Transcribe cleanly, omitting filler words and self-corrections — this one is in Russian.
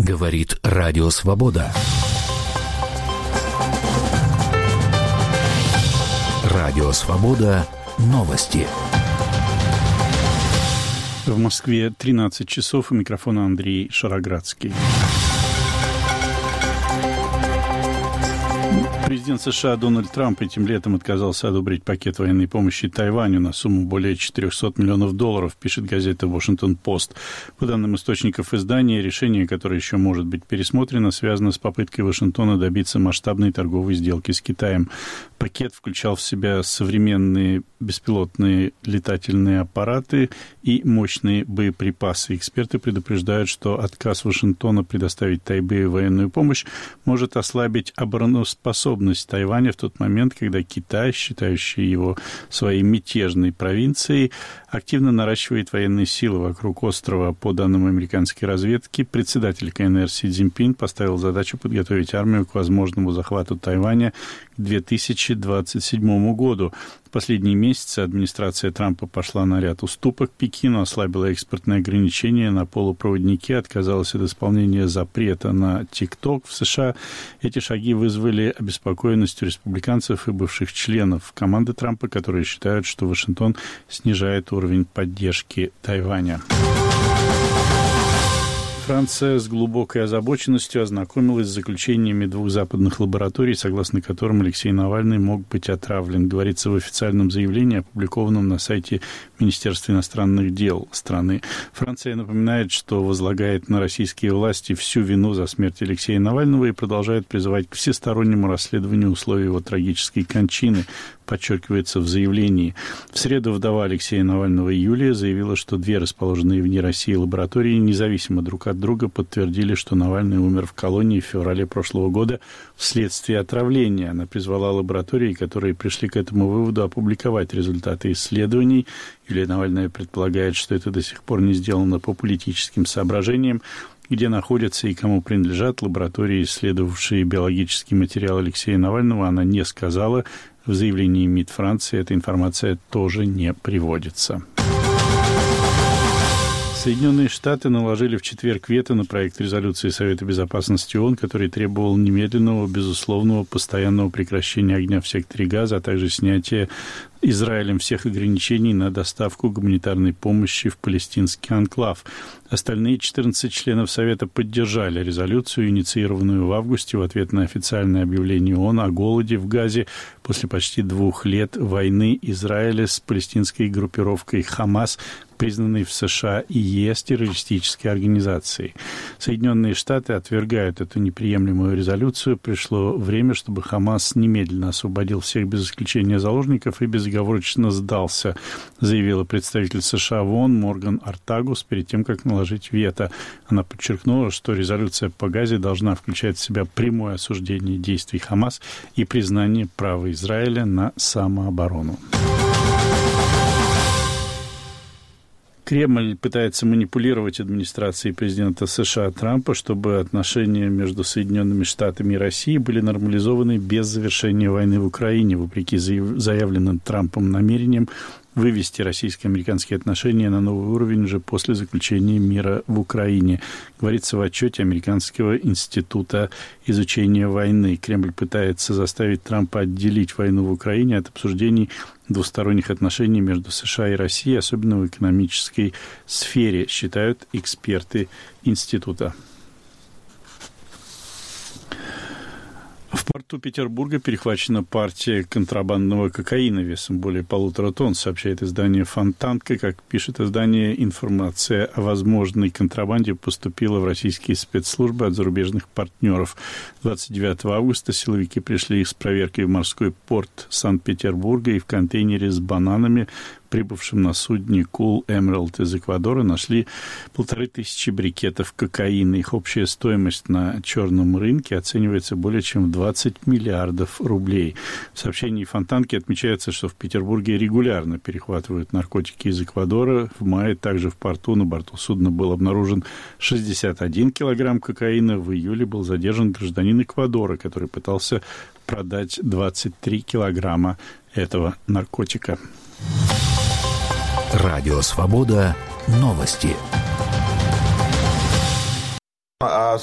Говорит Радио Свобода. Радио Свобода. Новости. В Москве 13 часов. У микрофона Андрей Шароградский. Президент США Дональд Трамп этим летом отказался одобрить пакет военной помощи Тайваню на сумму более $400 миллионов, пишет газета «Вашингтон-Пост». По данным источников издания, решение, которое еще может быть пересмотрено, связано с попыткой Вашингтона добиться масштабной торговой сделки с Китаем. Пакет включал в себя современные беспилотные летательные аппараты и мощные боеприпасы. Эксперты предупреждают, что отказ Вашингтона предоставить Тайбэю военную помощь может ослабить обороноспособность Тайваня в тот момент, когда Китай, считающий его своей мятежной провинцией, активно наращивает военные силы вокруг острова. По данным американской разведки, председатель КНР Си Цзиньпин поставил задачу подготовить армию к возможному захвату Тайваня к 2027 году. В последние месяцы администрация Трампа пошла на ряд уступок Пекину, ослабила экспортные ограничения на полупроводники, отказалась от исполнения запрета на TikTok в США. Эти шаги вызвали обеспокоенность у республиканцев и бывших членов команды Трампа, которые считают, что Вашингтон снижает уровень поддержки Тайваня. Франция с глубокой озабоченностью ознакомилась с заключениями двух западных лабораторий, согласно которым Алексей Навальный мог быть отравлен. Говорится в официальном заявлении, опубликованном на сайте Министерства иностранных дел страны. Франция напоминает, что возлагает на российские власти всю вину за смерть Алексея Навального и продолжает призывать к всестороннему расследованию условий его трагической кончины, подчеркивается в заявлении. В среду вдова Алексея Навального Юлия заявила, что две расположенные вне России лаборатории независимо друг от друга подтвердили, что Навальный умер в колонии в феврале прошлого года вследствие отравления. Она призвала лаборатории, которые пришли к этому выводу, опубликовать результаты исследований. Юлия Навальная предполагает, что это до сих пор не сделано по политическим соображениям. Где находятся и кому принадлежат лаборатории, исследовавшие биологический материал Алексея Навального, она не сказала. В заявлении МИД Франции эта информация тоже не приводится. Соединенные Штаты наложили в четверг вето на проект резолюции Совета Безопасности ООН, который требовал немедленного, безусловного, постоянного прекращения огня в секторе Газа, а также снятия Израилем всех ограничений на доставку гуманитарной помощи в палестинский анклав. Остальные 14 членов Совета поддержали резолюцию, инициированную в августе в ответ на официальное объявление ООН о голоде в Газе после почти 2 лет войны Израиля с палестинской группировкой «Хамас», признанной в США и ЕС террористической организацией. Соединенные Штаты отвергают эту неприемлемую резолюцию. Пришло время, чтобы Хамас немедленно освободил всех без исключения заложников и безоговорочно сдался, заявила представитель США в ООН Морган Ортагус перед тем, как наложить вето. Она подчеркнула, что резолюция по Газе должна включать в себя прямое осуждение действий Хамас и признание права Израиля на самооборону. Кремль пытается манипулировать администрацией президента США Трампа, чтобы отношения между Соединенными Штатами и Россией были нормализованы без завершения войны в Украине, вопреки заявленным Трампом намерениям вывести российско-американские отношения на новый уровень уже после заключения мира в Украине. Говорится в отчете Американского института изучения войны. Кремль пытается заставить Трампа отделить войну в Украине от обсуждений двусторонних отношений между США и Россией, особенно в экономической сфере, считают эксперты института. В порту Петербурга перехвачена партия контрабандного кокаина весом более 1,5 тонн, сообщает издание «Фонтанка». Как пишет издание, информация о возможной контрабанде поступила в российские спецслужбы от зарубежных партнеров. 29 августа силовики пришли с проверкой в морской порт Санкт-Петербурга и в контейнере с бананами, прибывшим на судне Cool Emerald из Эквадора, нашли 1500 брикетов кокаина. Их общая стоимость на черном рынке оценивается более чем в 20 миллиардов рублей. В сообщении Фонтанки отмечается, что в Петербурге регулярно перехватывают наркотики из Эквадора. В мае также в порту на борту судна был обнаружен 61 килограмм кокаина. В июле был задержан гражданин Эквадора, который пытался продать 23 килограмма этого наркотика. Радио Свобода. Новости.